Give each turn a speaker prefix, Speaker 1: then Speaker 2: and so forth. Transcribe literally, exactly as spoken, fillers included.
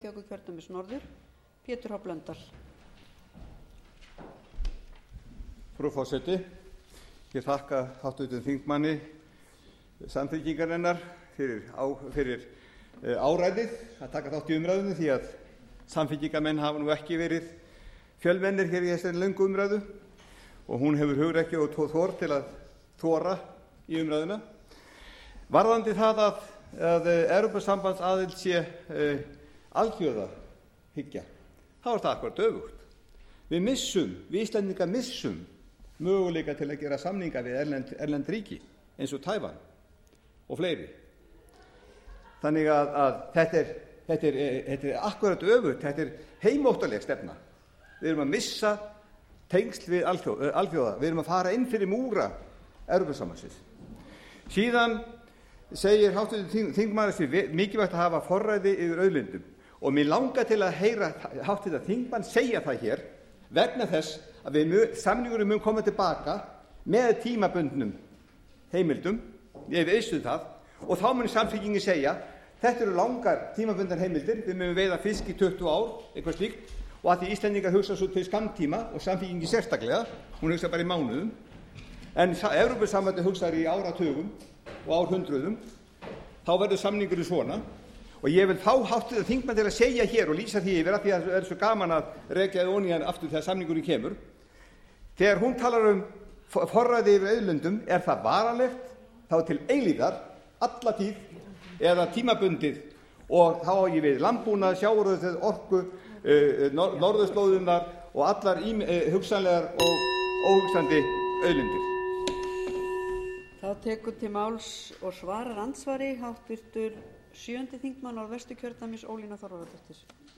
Speaker 1: Reykjavíkurkjördæmis norður, Pétur H. Blöndal.
Speaker 2: Frú forseti, ég þakka háttvirtum þingmanni Samfylkingarinnar fyrir, á, fyrir uh, áræðið að taka þátt í umræðunni, því að Samfylkingarmenn hafa nú ekki verið fjölmennir hér í þessari löngu umræðu og hún hefur hugrekki og þor til að þora í umræðuna. Varðandi það að, að Evrópusambandsaðild sé uh, alþjóðahyggja, þá er það akkúrat öfugt. Við missum, við Íslendingar missum möguleika til að gera samninga við erlend, erlend ríki eins og Tævan og fleiri. Þannig að, að þetta, er, þetta, er, þetta er akkúrat öfugt, þetta er heimóttaleg stefna. Við erum að missa tengsl við alþjóða, alþjóða. Við erum að fara inn fyrir múra Evrópusambandsins. Síðan segir háttvirtur þingmaður að mikilvægt að hafa forræði yfir auðlindum og mér langar til að heyra háttvirtur þingmann segja það hér vegna þess að við samningurinn mun koma tilbaka með tímabundnum heimildum, ég veistu það, og þá mun Samfylkingin segja þetta eru langar tímabundnar heimildir, við munum veiða fisk í tuttugu ár, eitthvað slíkt, og að því Íslendingar hugsa svo til skammtíma og Samfylkingin sérstaklega, hún hugsa bara í mánuðum, en Evrópusambandið hugsar í áratugum og árhundruðum, þá verður samningurinn svona. Og ég vil fá háttvirtan þingmann til að segja hér og lýsa því yfir að því að það er svo gaman að rekja ofan í hann aftur þegar samningurinn kemur. Þegar hún talar um forræði yfir auðlindum, er það varanlegt þá til eilífðar, alla tíð eða tímabundið, og þá á ég við landbúnað, sjávarútveg, orku, uh, nor norðurslóðirnar og allar uh, hugsanlegar og óhugsandi auðlindir.
Speaker 1: Þá tekur til máls og svarar andsvari háttvirtur sjöundi þingmaður Norðvesturkjördæmis Ólína Þorvarðardóttir.